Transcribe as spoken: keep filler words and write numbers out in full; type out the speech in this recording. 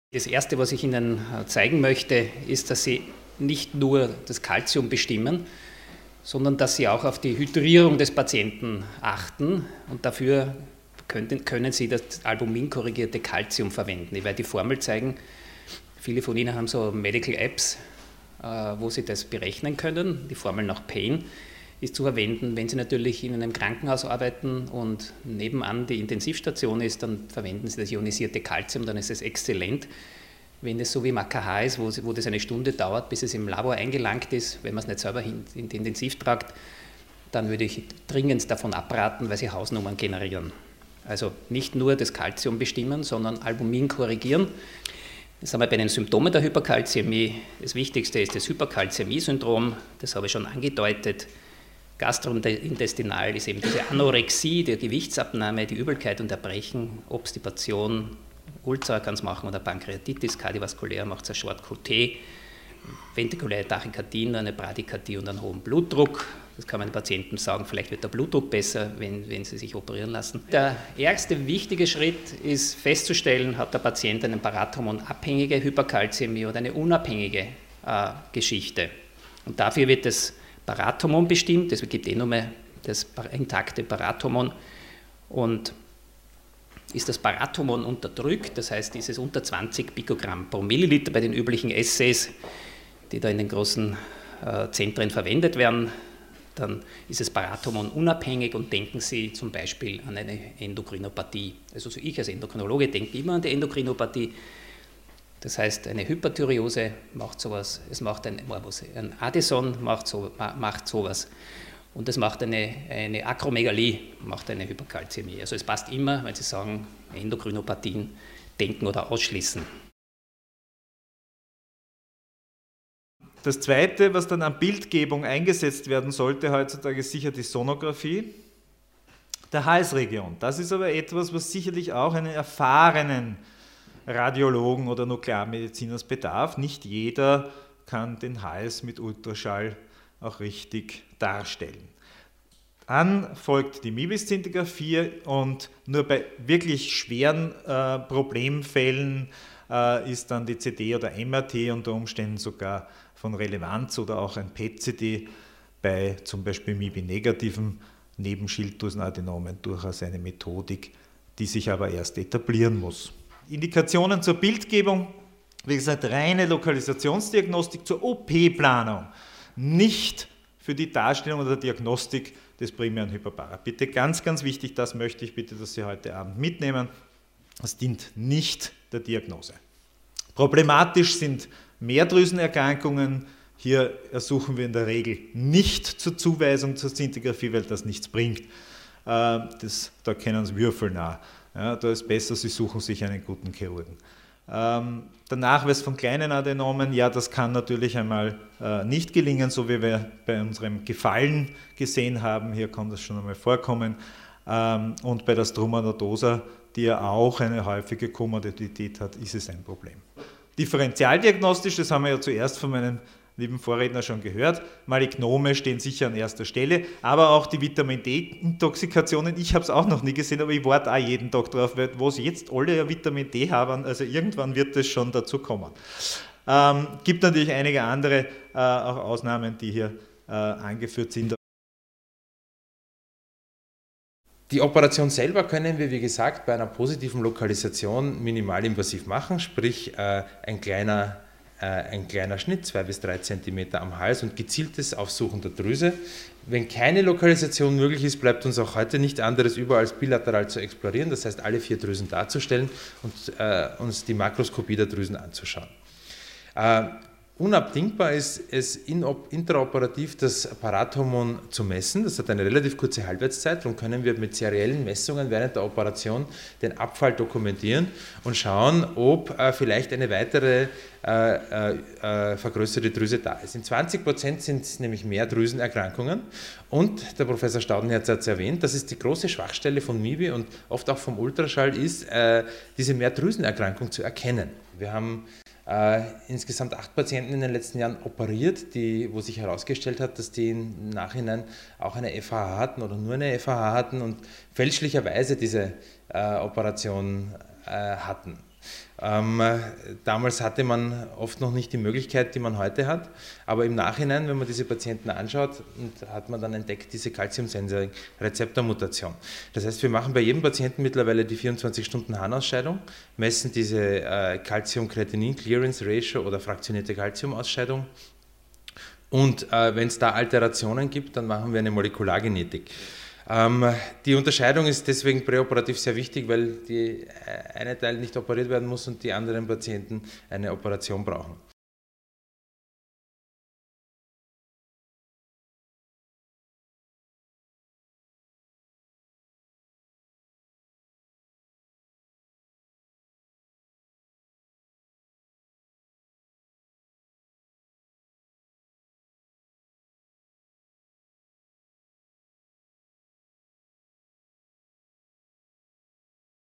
Das Erste, was ich Ihnen zeigen möchte, ist, dass Sie nicht nur das Kalzium bestimmen, sondern dass Sie auch auf die Hydrierung des Patienten achten, und dafür können, können Sie das albuminkorrigierte Kalzium verwenden. Ich werde die Formel zeigen. Viele von Ihnen haben so Medical Apps, wo Sie das berechnen können. Die Formel nach Pain ist zu verwenden. Wenn Sie natürlich in einem Krankenhaus arbeiten und nebenan die Intensivstation ist, dann verwenden Sie das ionisierte Kalzium, dann ist es exzellent. Wenn es so wie im A K H ist, wo, wo das eine Stunde dauert, bis es im Labor eingelangt ist, wenn man es nicht selber in die Intensiv tragt, dann würde ich dringend davon abraten, weil Sie Hausnummern generieren. Also nicht nur das Kalzium bestimmen, sondern Albumin korrigieren. Das haben wir bei den Symptomen der Hyperkalzämie. Das Wichtigste ist das Hyperkalzämie-Syndrom, das habe ich schon angedeutet. Gastrointestinal ist eben diese Anorexie, die Gewichtsabnahme, die Übelkeit und Erbrechen, Obstipation, Ulcer kann es machen oder Pankreatitis, kardiovaskulär macht es ein Short Q T, ventrikuläre Tachykardie, eine Bradykardie und einen hohen Blutdruck. Das kann man den Patienten sagen, vielleicht wird der Blutdruck besser, wenn, wenn sie sich operieren lassen. Der erste wichtige Schritt ist festzustellen, hat der Patient eine parathormonabhängige Hyperkalzämie oder eine unabhängige äh, Geschichte. Und dafür wird das Parathormon bestimmt, es gibt eh nur mehr das intakte Parathormon, und ist das Parathormon unterdrückt, das heißt, ist es unter zwanzig Pikogramm pro Milliliter bei den üblichen Assays, die da in den großen äh, Zentren verwendet werden, dann ist das Parathormon unabhängig und denken Sie zum Beispiel an eine Endokrinopathie. Also ich als Endokrinologe denke immer an die Endokrinopathie. Das heißt, eine Hyperthyreose macht sowas, es macht ein, ein Addison macht, so, macht sowas, und es macht eine, eine Akromegalie, macht eine Hyperkalzämie. Also es passt immer, wenn Sie sagen, Endokrinopathien denken oder ausschließen. Das Zweite, was dann an Bildgebung eingesetzt werden sollte heutzutage, ist sicher die Sonographie der Halsregion. Das ist aber etwas, was sicherlich auch einen erfahrenen Radiologen oder Nuklearmediziners bedarf. Nicht jeder kann den Hals mit Ultraschall auch richtig darstellen. Dann folgt die M I B I S-Szintigraphie, und nur bei wirklich schweren äh, Problemfällen äh, ist dann die C T oder M R T unter Umständen sogar von Relevanz, oder auch ein P E T C T bei zum Beispiel M I B I-negativen Nebenschilddrüsenadenomen durchaus eine Methodik, die sich aber erst etablieren muss. Indikationen zur Bildgebung, wie gesagt, reine Lokalisationsdiagnostik zur O P-Planung, nicht für die Darstellung oder Diagnostik des primären Hyperpara. Bitte ganz, ganz wichtig, das möchte ich bitte, dass Sie heute Abend mitnehmen. Das dient nicht der Diagnose. Problematisch sind Mehrdrüsenerkrankungen. Hier ersuchen wir in der Regel nicht zur Zuweisung zur Szintigraphie, weil das nichts bringt. Das, da kennen Sie Würfel nah. Ja, da ist besser, Sie suchen sich einen guten Chirurgen. Ähm, der Nachweis von kleinen Adenomen, ja, das kann natürlich einmal äh, nicht gelingen, so wie wir bei unserem Gefallen gesehen haben. Hier kann das schon einmal vorkommen. Ähm, und bei der Struma nodosa, die ja auch eine häufige Komorbidität hat, ist es ein Problem. Differentialdiagnostisch, das haben wir ja zuerst von meinen lieben Vorredner schon gehört, Malignome stehen sicher an erster Stelle, aber auch die Vitamin-D-Intoxikationen, ich habe es auch noch nie gesehen, aber ich warte auch jeden Tag drauf, weil wo sie jetzt alle ja Vitamin D haben, also irgendwann wird es schon dazu kommen. Ähm, gibt natürlich einige andere äh, auch Ausnahmen, die hier äh, angeführt sind. Die Operation selber können wir, wie gesagt, bei einer positiven Lokalisation minimalinvasiv machen, sprich äh, ein kleiner ein kleiner Schnitt, zwei bis drei Zentimeter am Hals und gezieltes Aufsuchen der Drüse. Wenn keine Lokalisation möglich ist, bleibt uns auch heute nicht anderes über, als bilateral zu explorieren, das heißt alle vier Drüsen darzustellen und äh, uns die Makroskopie der Drüsen anzuschauen. Äh, Unabdingbar ist es intraoperativ das Parathormon zu messen. Das hat eine relativ kurze Halbwertszeit, darum können wir mit seriellen Messungen während der Operation den Abfall dokumentieren und schauen, ob äh, vielleicht eine weitere äh, äh, vergrößerte Drüse da ist. In zwanzig Prozent sind es nämlich mehr Drüsenerkrankungen, und der Professor Staudenherz hat es erwähnt, das ist die große Schwachstelle von M I B I und oft auch vom Ultraschall, ist äh, diese Mehrdrüsenerkrankung zu erkennen. Wir haben Äh, insgesamt acht Patienten in den letzten Jahren operiert, die, wo sich herausgestellt hat, dass die im Nachhinein auch eine F H H hatten oder nur eine F H H hatten und fälschlicherweise diese äh, Operation äh, hatten. Ähm, damals hatte man oft noch nicht die Möglichkeit, die man heute hat, aber im Nachhinein, wenn man diese Patienten anschaut, hat man dann entdeckt, diese Calcium-Sensing-Rezeptormutation. Das heißt, wir machen bei jedem Patienten mittlerweile die vierundzwanzig Stunden Harnausscheidung, messen diese äh, Calcium-Creatinine-Clearance-Ratio oder fraktionierte Calciumausscheidung und äh, wenn es da Alterationen gibt, dann machen wir eine Molekulargenetik. Die Unterscheidung ist deswegen präoperativ sehr wichtig, weil die eine Teil nicht operiert werden muss und die anderen Patienten eine Operation brauchen.